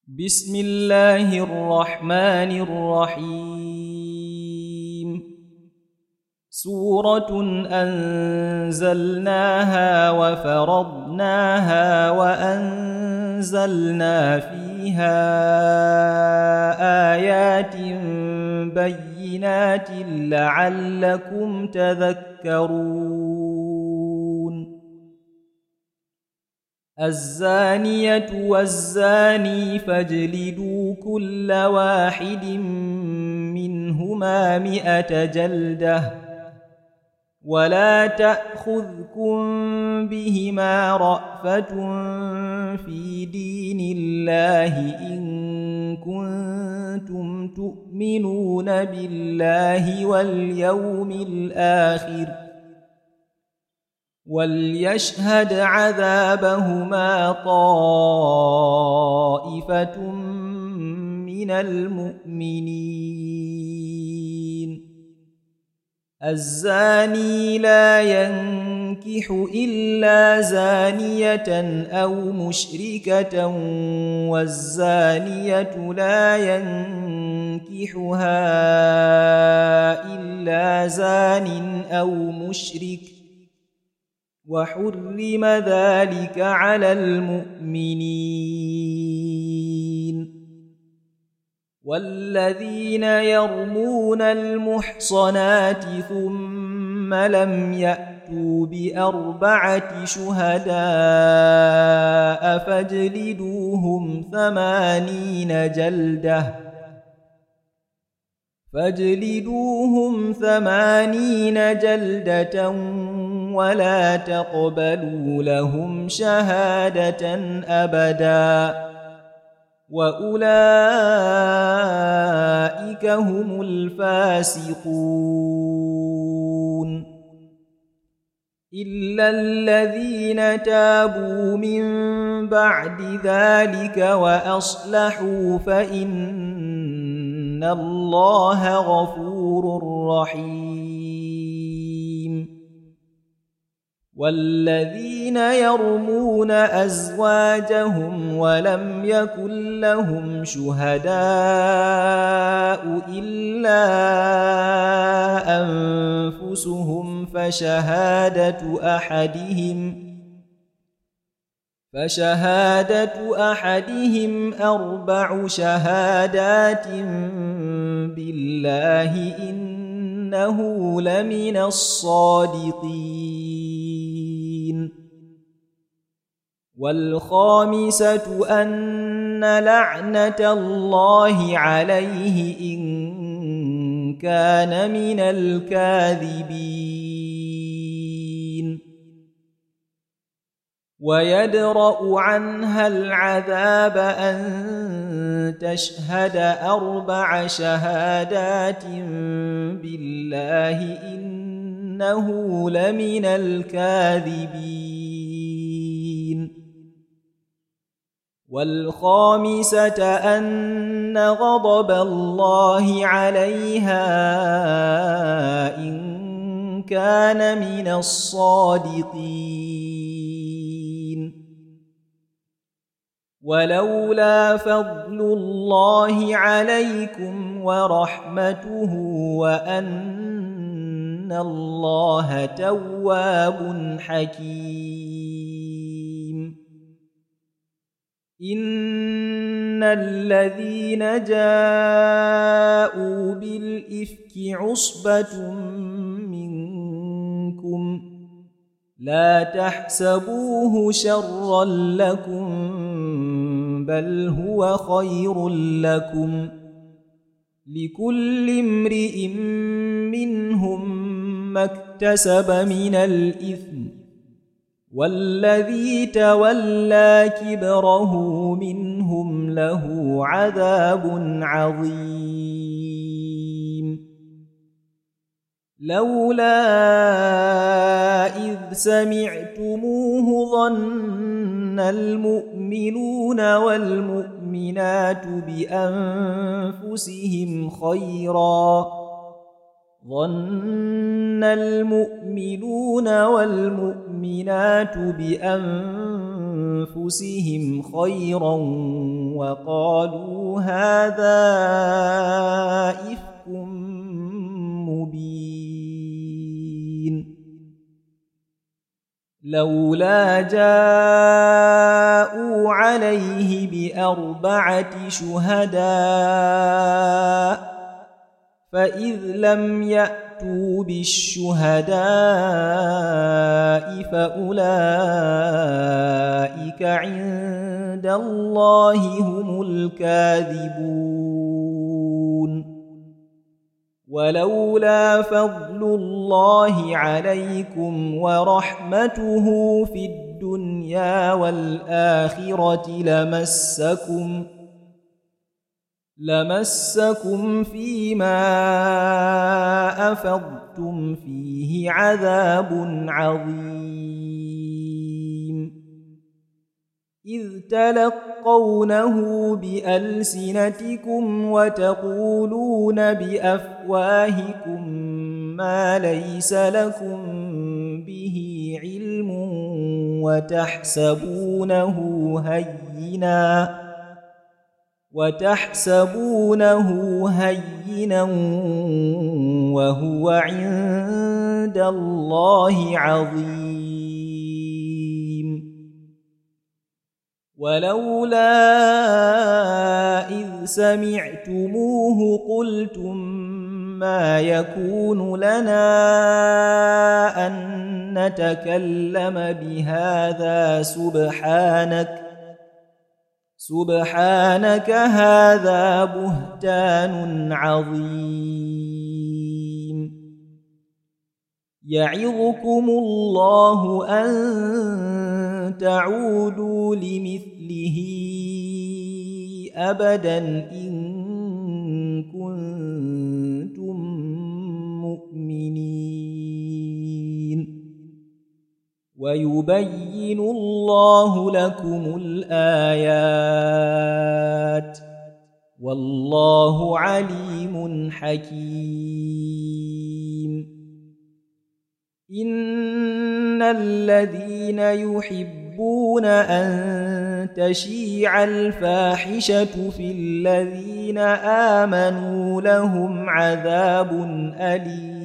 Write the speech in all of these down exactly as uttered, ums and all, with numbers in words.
بسم الله الرحمن الرحيم سورة أنزلناها وفرضناها وأنزلنا فيها آيات بينات لعلكم تذكرون الزانية والزاني فاجلدوا كل واحد منهما مئة جلدة ولا تأخذكم بهما رأفة في دين الله إن كنتم تؤمنون بالله واليوم الآخر وليشهد عذابهما طائفة من المؤمنين الزاني لا ينكح إلا زانية أو مشركة والزانية لا ينكحها إلا زان أو مشرك وحرم ذلك على المؤمنين والذين يرمون المحصنات ثم لم يأتوا بأربعة شهداء فاجلدوهم ثمانين جلدة فاجلدوهم ثمانين جلدة ولا تقبلوا لهم شهادة أبدا وأولئك هم الفاسقون إلا الذين تابوا من بعد ذلك وأصلحوا فإن الله غفور رحيم والذين يرمون أزواجهم ولم يكن لهم شهداء إلا أنفسهم فشهادة أحدهم فشهادة أحدهم أربع شهادات بالله إنه لمن الصادقين والخامسة أن لعنة الله عليه إن كان من الكاذبين ويدرأ عنها العذاب أن تشهد أربع شهادات بالله إنه لمن الكاذبين والخامسة أن غضب الله عليها إن كان من الصادقين ولولا فضل الله عليكم ورحمته وأن الله تواب حكيم إن الذين جاءوا بالإفك عصبة منكم لا تحسبوه شرا لكم بل هو خير لكم لكل امرئ منهم ما اكتسب من الإثم والذي تولى كبره منهم له عذاب عظيم لولا إذ سمعتموه ظن المؤمنون والمؤمنات بأنفسهم خيرا ظن المؤمنون والمؤمنات بأنفسهم خيرا وقالوا هذا إفك مبين لولا جاءوا عليه بأربعة شهداء فإذ لم يأتوا بالشهداء فأولئك عند الله هم الكاذبون ولولا فضل الله عليكم ورحمته في الدنيا والآخرة لمسكم لمسكم فيما أفضتم فيه عذاب عظيم إذ تلقونه بألسنتكم وتقولون بأفواهكم ما ليس لكم به علم وتحسبونه هيناً وتحسبونه هينا وهو عند الله عظيم ولولا إذ سمعتموه قلتم ما يكون لنا أن نتكلم بهذا سبحانك سبحانك هذا بهتان عظيم يعظكم الله أن تعودوا لمثله أبدا إن كنتم مؤمنين ويبين الله لكم الآيات والله عليم حكيم إن الذين يحبون أن تشيع الفاحشة في الذين آمنوا لهم عذاب أليم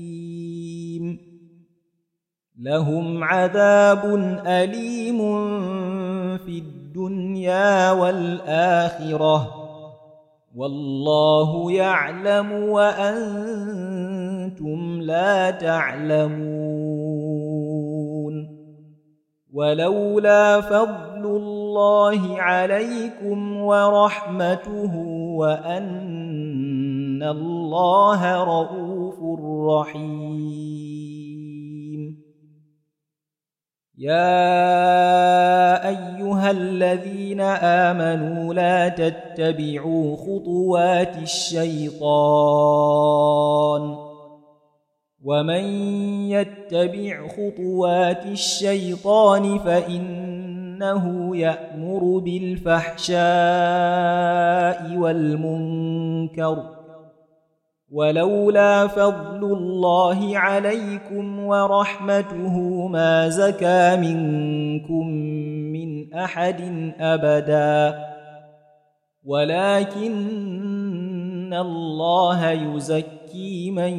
لهم عذاب أليم في الدنيا والآخرة والله يعلم وأنتم لا تعلمون ولولا فضل الله عليكم ورحمته وأن الله رؤوف رحيم يا أيها الذين آمنوا لا تتبعوا خطوات الشيطان ومن يتبع خطوات الشيطان فإنه يأمر بالفحشاء والمنكر ولولا فضل الله عليكم ورحمته ما زكى منكم من أحد أبدا ولكن الله يزكي من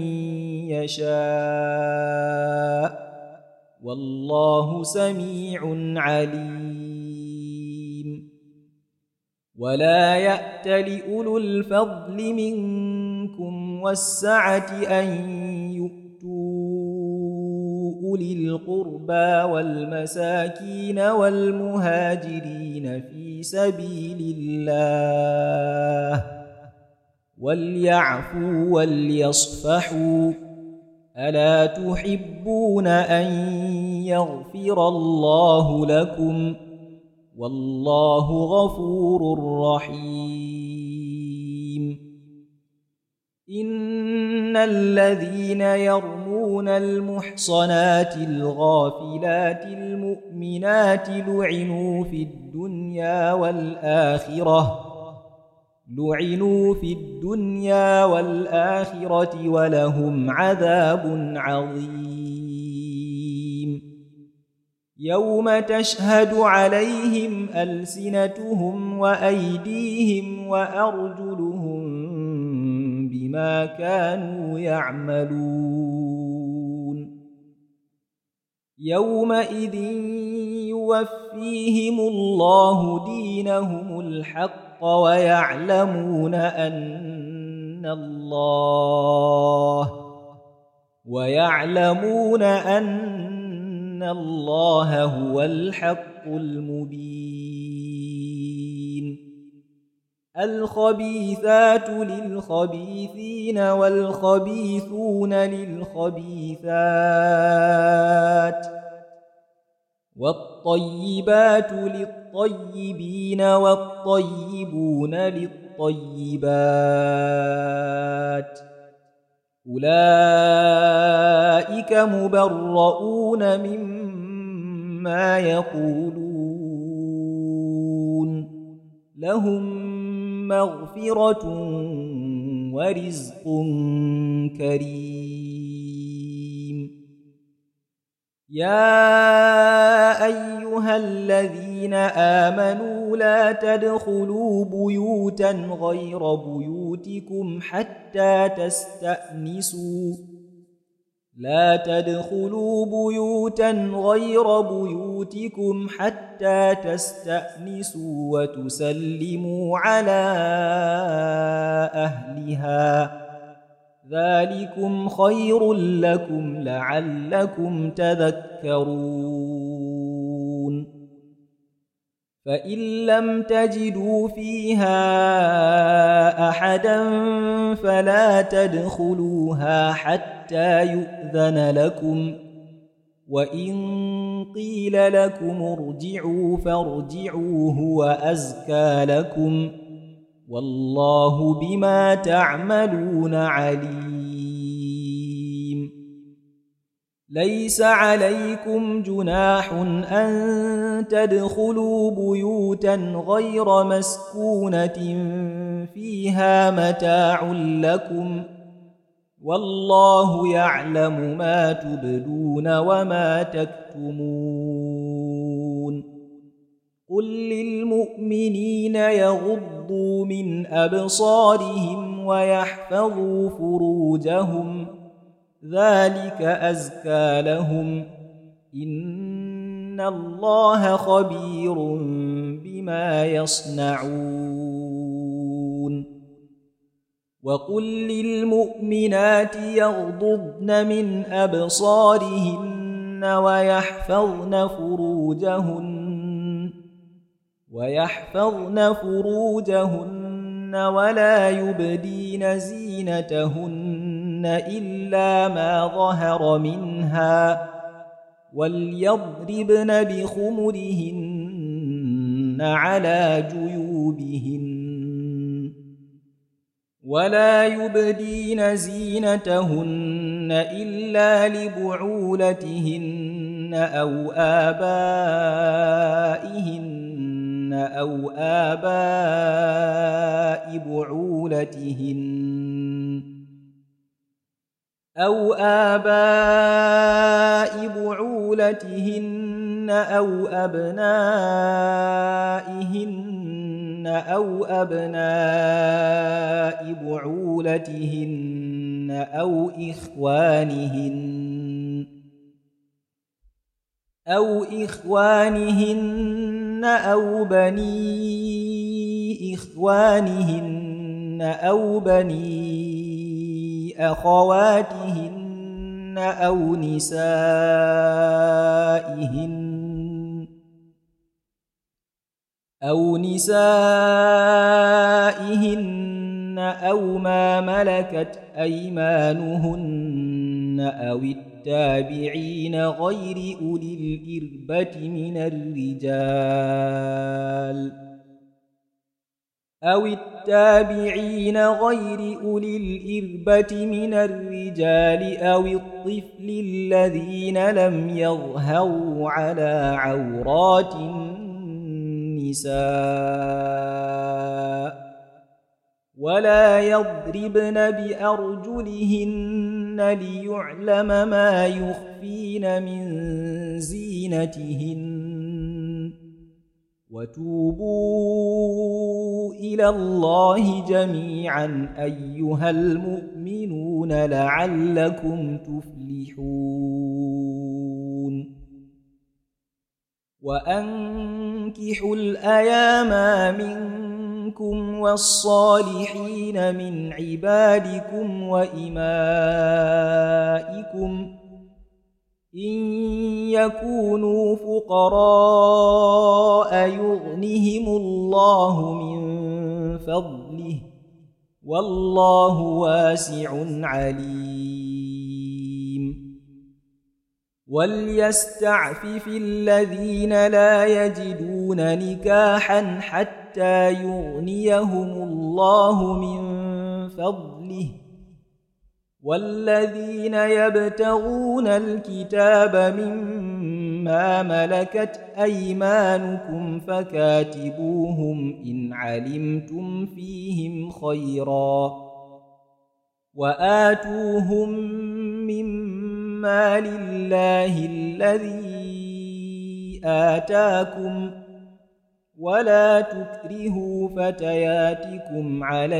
يشاء والله سميع عليم ولا يأتل أولو الفضل منكم والسعة أن يؤتوا أولي القربى والمساكين والمهاجرين في سبيل الله وليعفوا وليصفحوا ألا تحبون أن يغفر الله لكم والله غفور رحيم إن الذين يرمون المحصنات الغافلات المؤمنات لعنوا في الدنيا والآخرة لعنوا في الدنيا والآخرة ولهم عذاب عظيم يوم تشهد عليهم ألسنتهم وأيديهم وأرجلهم بما كانوا يعملون يومئذ يوفيهم الله دينهم الحق ويعلمون أن الله ويعلمون أن الله هو الحق المبين الخبيثات للخبيثين والخبيثون للخبيثات والطيبات للطيبين والطيبون للطيبات أولئك مبرؤون مما يقولون لهم مغفرة ورزق كريم يا أيها الذين آمنوا لا تدخلوا بيوتا غير بيوتكم حتى تستأنسوا لا تدخلوا بيوتا غير بيوتكم حتى تستأنسوا وتسلموا على أهلها ذلكم خير لكم لعلكم تذكرون فإن لم تجدوا فيها أحدا فلا تدخلوها حتى يؤذن لكم وإن قيل لكم ارجعوا فارجعوا هو أزكى لكم والله بما تعملون عليم ليس عليكم جناح أن تدخلوا بيوتا غير مسكونة فيها متاع لكم والله يعلم ما تبدون وما تكتمون قل للمؤمنين يغضوا من أبصارهم ويحفظوا فروجهم ذلك أزكى لهم إن الله خبير بما يصنعون وقل للمؤمنات يغضضن من أبصارهن ويحفظن فروجهن ويحفظن فروجهن ولا يبدين زينتهن إلا ما ظهر منها وليضربن بخمرهن على جيوبهن ولا يبدين زينتهن إلا لبعولتهن أو آبائهن أو آباء بعولتهن أو آباء بعولتهن أو أبنائهن أو أبناء بعولتهن أو إخوانهن أو إخوانهن أو بني إخوانهن أو بني أخواتهن أو نسائهن أو نسائهن أو ما ملكت أيمانهن أو التابعين غير أولي الإربة من الرجال أو التابعين غير أولي الإربة من الرجال أو الطفل الذين لم يظهروا على عورات النساء ولا يضربن بأرجلهن ليعلم ما يخفين من زينتهن وتوبوا إلى الله جميعا أيها المؤمنون لعلكم تفلحون وأنكحوا الأيام منكم والصالحين من عبادكم وإمائكم إن يكونوا فقراء يغنهم الله من فضله والله واسع عليم وليستعفف الذين لا يجدون نكاحا حتى يغنيهم الله من فضله والذين يبتغون الكتاب مما ملكت أيمانكم فكاتبوهم إن علمتم فيهم خيرا وآتوهم مما لله الذي آتاكم ولا تكرهوا فتياتكم على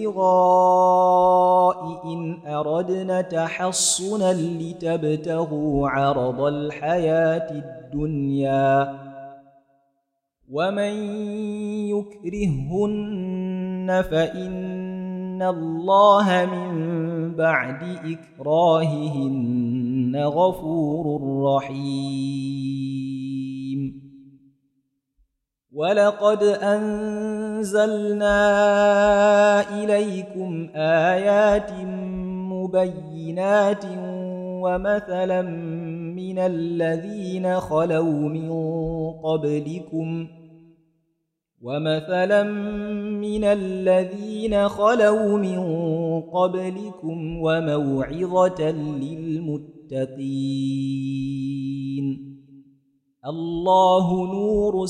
البغاء إن أردنا تحصنا لتبتغوا عرض الحياة الدنيا ومن يكرهن فإن الله من بعد إكراههن غفور رحيم ولقد أنزلنا إليكم آيات مبينات ومثلا من الذين خلوا من قبلكم ومثلا من الذين خلوا من قبلكم وموعظة للمتقين الله نور